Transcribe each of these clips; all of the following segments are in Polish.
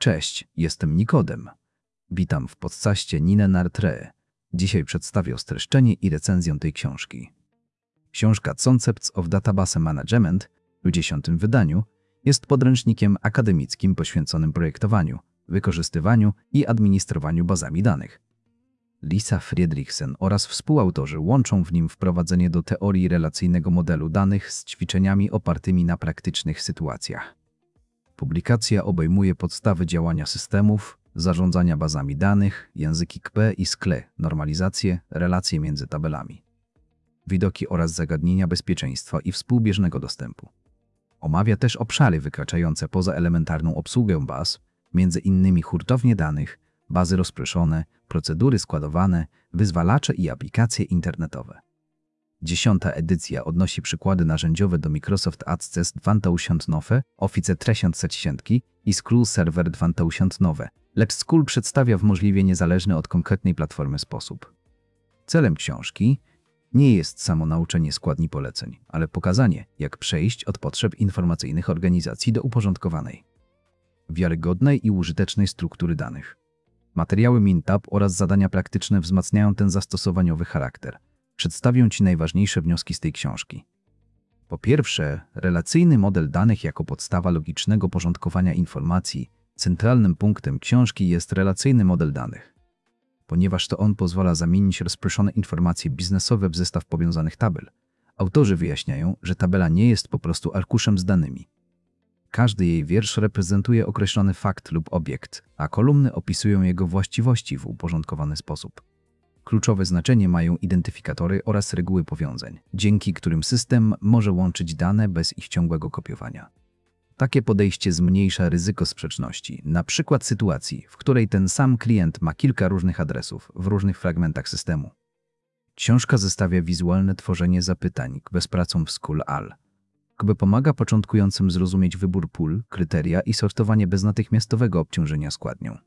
Cześć, jestem Nikodem. Witam w podcaście Nine Nartre. Dzisiaj przedstawię streszczenie i recenzję tej książki. Książka Concepts of Database Management w 10. wydaniu jest podręcznikiem akademickim poświęconym projektowaniu, wykorzystywaniu i administrowaniu bazami danych. Lisa Friedrichsen oraz współautorzy łączą w nim wprowadzenie do teorii relacyjnego modelu danych z ćwiczeniami opartymi na praktycznych sytuacjach. Publikacja obejmuje podstawy działania systemów, zarządzania bazami danych, języki KP i SQL, normalizację, relacje między tabelami, widoki oraz zagadnienia bezpieczeństwa i współbieżnego dostępu. Omawia też obszary wykraczające poza elementarną obsługę baz, między innymi hurtownie danych, bazy rozproszone, procedury składowane, wyzwalacze i aplikacje internetowe. 10. edycja odnosi przykłady narzędziowe do Microsoft Access 2000, Office 360 i SQL Server 2000, lecz SQL przedstawia w możliwie niezależny od konkretnej platformy sposób. Celem książki nie jest samo nauczenie składni poleceń, ale pokazanie, jak przejść od potrzeb informacyjnych organizacji do uporządkowanej, wiarygodnej i użytecznej struktury danych. Materiały MinTab oraz zadania praktyczne wzmacniają ten zastosowaniowy charakter. Przedstawię Ci najważniejsze wnioski z tej książki. Po pierwsze, relacyjny model danych jako podstawa logicznego porządkowania informacji. Centralnym punktem książki jest relacyjny model danych, ponieważ to on pozwala zamienić rozproszone informacje biznesowe w zestaw powiązanych tabel. Autorzy wyjaśniają, że tabela nie jest po prostu arkuszem z danymi. Każdy jej wiersz reprezentuje określony fakt lub obiekt, a kolumny opisują jego właściwości w uporządkowany sposób. Kluczowe znaczenie mają identyfikatory oraz reguły powiązań, dzięki którym system może łączyć dane bez ich ciągłego kopiowania. Takie podejście zmniejsza ryzyko sprzeczności, np. sytuacji, w której ten sam klient ma kilka różnych adresów w różnych fragmentach systemu. Książka zestawia wizualne tworzenie zapytań z pracą w SQL. KB pomaga początkującym zrozumieć wybór pól, kryteria i sortowanie bez natychmiastowego obciążenia składnią.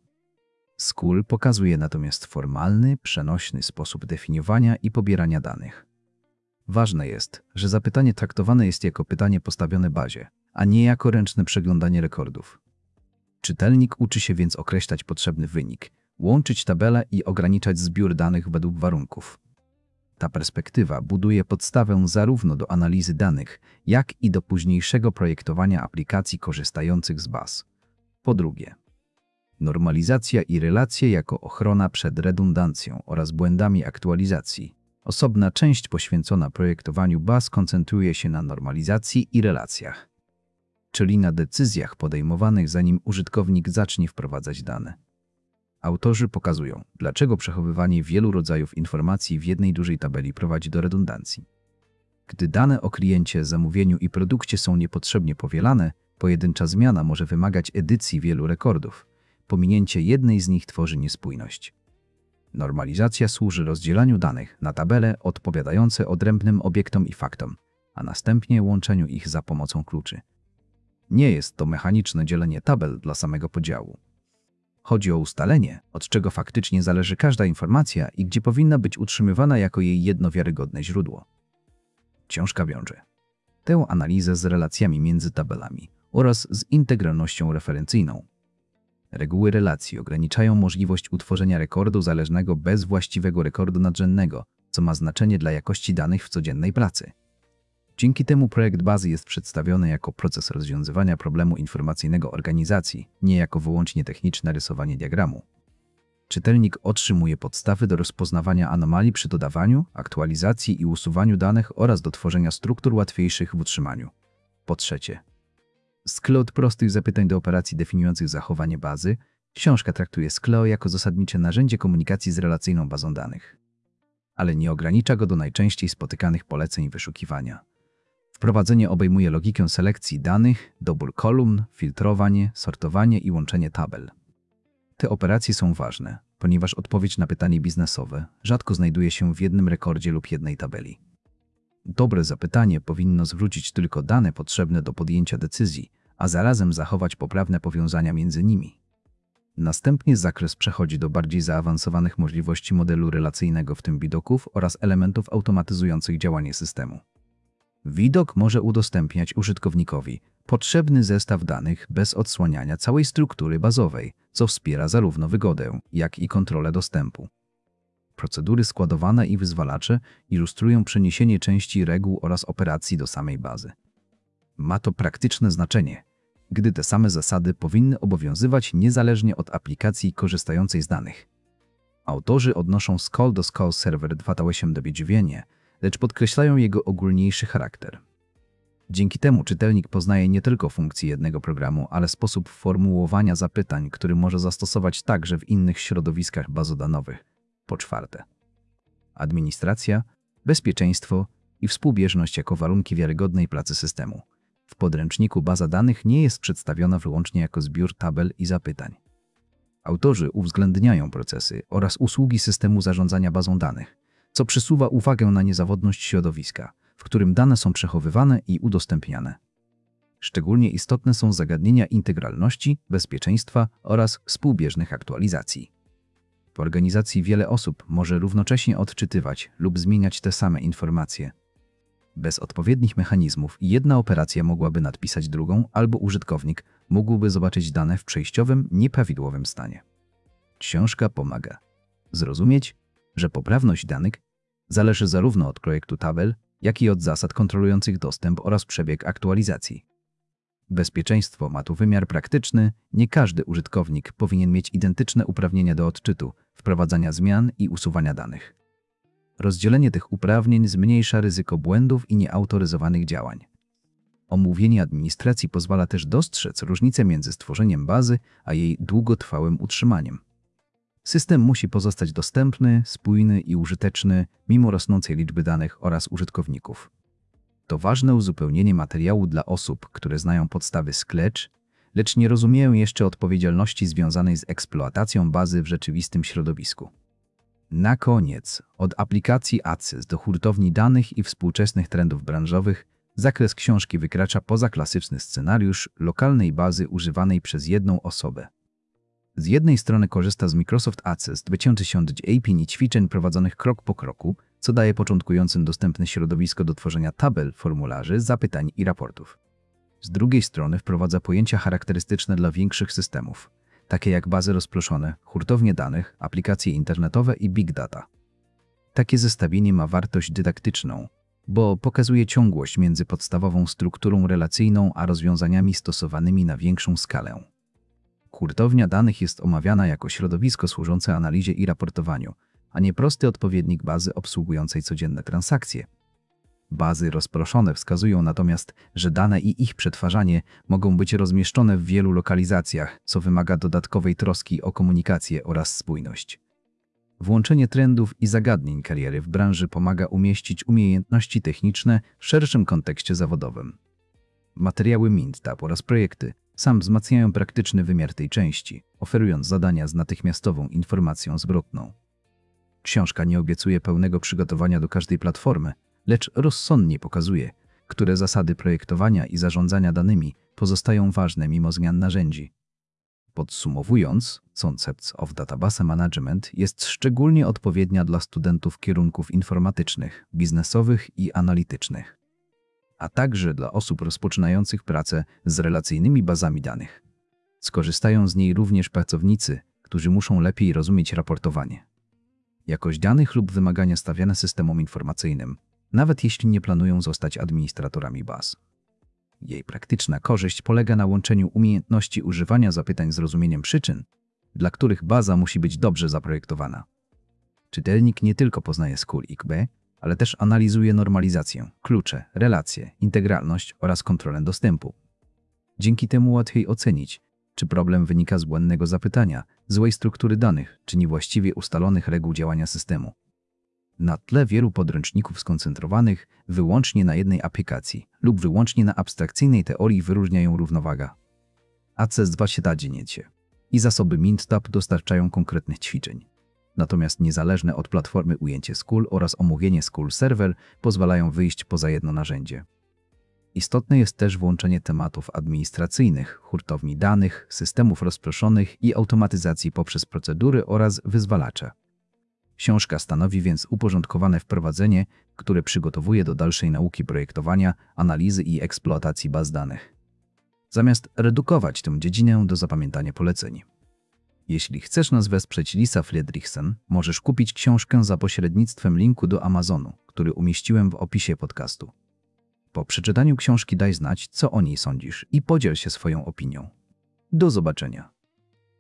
SQL pokazuje natomiast formalny, przenośny sposób definiowania i pobierania danych. Ważne jest, że zapytanie traktowane jest jako pytanie postawione bazie, a nie jako ręczne przeglądanie rekordów. Czytelnik uczy się więc określać potrzebny wynik, łączyć tabele i ograniczać zbiór danych według warunków. Ta perspektywa buduje podstawę zarówno do analizy danych, jak i do późniejszego projektowania aplikacji korzystających z baz. Po drugie, normalizacja i relacje jako ochrona przed redundancją oraz błędami aktualizacji. Osobna część poświęcona projektowaniu baz koncentruje się na normalizacji i relacjach, czyli na decyzjach podejmowanych zanim użytkownik zacznie wprowadzać dane. Autorzy pokazują, dlaczego przechowywanie wielu rodzajów informacji w jednej dużej tabeli prowadzi do redundancji. Gdy dane o kliencie, zamówieniu i produkcie są niepotrzebnie powielane, pojedyncza zmiana może wymagać edycji wielu rekordów. Pominięcie jednej z nich tworzy niespójność. Normalizacja służy rozdzielaniu danych na tabele odpowiadające odrębnym obiektom i faktom, a następnie łączeniu ich za pomocą kluczy. Nie jest to mechaniczne dzielenie tabel dla samego podziału. Chodzi o ustalenie, od czego faktycznie zależy każda informacja i gdzie powinna być utrzymywana jako jej jedno wiarygodne źródło. Książka wiąże tę analizę z relacjami między tabelami oraz z integralnością referencyjną. Reguły relacji ograniczają możliwość utworzenia rekordu zależnego bez właściwego rekordu nadrzędnego, co ma znaczenie dla jakości danych w codziennej pracy. Dzięki temu projekt bazy jest przedstawiony jako proces rozwiązywania problemu informacyjnego organizacji, nie jako wyłącznie techniczne rysowanie diagramu. Czytelnik otrzymuje podstawy do rozpoznawania anomalii przy dodawaniu, aktualizacji i usuwaniu danych oraz do tworzenia struktur łatwiejszych w utrzymaniu. Po trzecie, SQL od prostych zapytań do operacji definiujących zachowanie bazy. Książka traktuje SQL jako zasadnicze narzędzie komunikacji z relacyjną bazą danych, ale nie ogranicza go do najczęściej spotykanych poleceń wyszukiwania. Wprowadzenie obejmuje logikę selekcji danych, dobór kolumn, filtrowanie, sortowanie i łączenie tabel. Te operacje są ważne, ponieważ odpowiedź na pytanie biznesowe rzadko znajduje się w jednym rekordzie lub jednej tabeli. Dobre zapytanie powinno zwrócić tylko dane potrzebne do podjęcia decyzji, a zarazem zachować poprawne powiązania między nimi. Następnie zakres przechodzi do bardziej zaawansowanych możliwości modelu relacyjnego, w tym widoków oraz elementów automatyzujących działanie systemu. Widok może udostępniać użytkownikowi potrzebny zestaw danych bez odsłaniania całej struktury bazowej, co wspiera zarówno wygodę, jak i kontrolę dostępu. Procedury składowane i wyzwalacze ilustrują przeniesienie części reguł oraz operacji do samej bazy. Ma to praktyczne znaczenie, gdy te same zasady powinny obowiązywać niezależnie od aplikacji korzystającej z danych. Autorzy odnoszą z Call do Call Server 2.8 do wydziwienie, lecz podkreślają jego ogólniejszy charakter. Dzięki temu czytelnik poznaje nie tylko funkcje jednego programu, ale sposób formułowania zapytań, który może zastosować także w innych środowiskach bazodanowych. Po czwarte, administracja, bezpieczeństwo i współbieżność jako warunki wiarygodnej pracy systemu. W podręczniku baza danych nie jest przedstawiona wyłącznie jako zbiór tabel i zapytań. Autorzy uwzględniają procesy oraz usługi systemu zarządzania bazą danych, co przysuwa uwagę na niezawodność środowiska, w którym dane są przechowywane i udostępniane. Szczególnie istotne są zagadnienia integralności, bezpieczeństwa oraz współbieżnych aktualizacji. W organizacji wiele osób może równocześnie odczytywać lub zmieniać te same informacje. Bez odpowiednich mechanizmów jedna operacja mogłaby nadpisać drugą, albo użytkownik mógłby zobaczyć dane w przejściowym, nieprawidłowym stanie. Książka pomaga zrozumieć, że poprawność danych zależy zarówno od projektu tabel, jak i od zasad kontrolujących dostęp oraz przebieg aktualizacji. Bezpieczeństwo ma tu wymiar praktyczny, nie każdy użytkownik powinien mieć identyczne uprawnienia do odczytu, wprowadzania zmian i usuwania danych. Rozdzielenie tych uprawnień zmniejsza ryzyko błędów i nieautoryzowanych działań. Omówienie administracji pozwala też dostrzec różnicę między stworzeniem bazy a jej długotrwałym utrzymaniem. System musi pozostać dostępny, spójny i użyteczny mimo rosnącej liczby danych oraz użytkowników. To ważne uzupełnienie materiału dla osób, które znają podstawy Scratch, lecz nie rozumieją jeszcze odpowiedzialności związanej z eksploatacją bazy w rzeczywistym środowisku. Na koniec, od aplikacji ACCESS do hurtowni danych i współczesnych trendów branżowych, zakres książki wykracza poza klasyczny scenariusz lokalnej bazy używanej przez jedną osobę. Z jednej strony korzysta z Microsoft Access 2000 API i ćwiczeń prowadzonych krok po kroku, co daje początkującym dostępne środowisko do tworzenia tabel, formularzy, zapytań i raportów. Z drugiej strony wprowadza pojęcia charakterystyczne dla większych systemów, takie jak bazy rozproszone, hurtownie danych, aplikacje internetowe i big data. Takie zestawienie ma wartość dydaktyczną, bo pokazuje ciągłość między podstawową strukturą relacyjną a rozwiązaniami stosowanymi na większą skalę. Hurtownia danych jest omawiana jako środowisko służące analizie i raportowaniu, a nie prosty odpowiednik bazy obsługującej codzienne transakcje. Bazy rozproszone wskazują natomiast, że dane i ich przetwarzanie mogą być rozmieszczone w wielu lokalizacjach, co wymaga dodatkowej troski o komunikację oraz spójność. Włączenie trendów i zagadnień kariery w branży pomaga umieścić umiejętności techniczne w szerszym kontekście zawodowym. Materiały MintTab oraz projekty sam wzmacniają praktyczny wymiar tej części, oferując zadania z natychmiastową informacją zwrotną. Książka nie obiecuje pełnego przygotowania do każdej platformy, lecz rozsądnie pokazuje, które zasady projektowania i zarządzania danymi pozostają ważne mimo zmian narzędzi. Podsumowując, Concepts of Database Management jest szczególnie odpowiednia dla studentów kierunków informatycznych, biznesowych i analitycznych, a także dla osób rozpoczynających pracę z relacyjnymi bazami danych. Skorzystają z niej również pracownicy, którzy muszą lepiej rozumieć raportowanie, jakość danych lub wymagania stawiane systemom informacyjnym, nawet jeśli nie planują zostać administratorami baz. Jej praktyczna korzyść polega na łączeniu umiejętności używania zapytań z rozumieniem przyczyn, dla których baza musi być dobrze zaprojektowana. Czytelnik nie tylko poznaje SQL IKB, ale też analizuje normalizację, klucze, relacje, integralność oraz kontrolę dostępu. Dzięki temu łatwiej ocenić, czy problem wynika z błędnego zapytania, złej struktury danych, czy niewłaściwie ustalonych reguł działania systemu. Na tle wielu podręczników skoncentrowanych wyłącznie na jednej aplikacji lub wyłącznie na abstrakcyjnej teorii wyróżniają równowaga. Access 2.7 i zasoby MintTab dostarczają konkretnych ćwiczeń. Natomiast niezależne od platformy ujęcie SQL oraz omówienie SQL Server pozwalają wyjść poza jedno narzędzie. Istotne jest też włączenie tematów administracyjnych, hurtowni danych, systemów rozproszonych i automatyzacji poprzez procedury oraz wyzwalacze. Książka stanowi więc uporządkowane wprowadzenie, które przygotowuje do dalszej nauki projektowania, analizy i eksploatacji baz danych. zamiast redukować tę dziedzinę do zapamiętania poleceń. Jeśli chcesz nas wesprzeć, Lisa Friedrichsen, możesz kupić książkę za pośrednictwem linku do Amazonu, który umieściłem w opisie podcastu. Po przeczytaniu książki daj znać, co o niej sądzisz i podziel się swoją opinią. Do zobaczenia.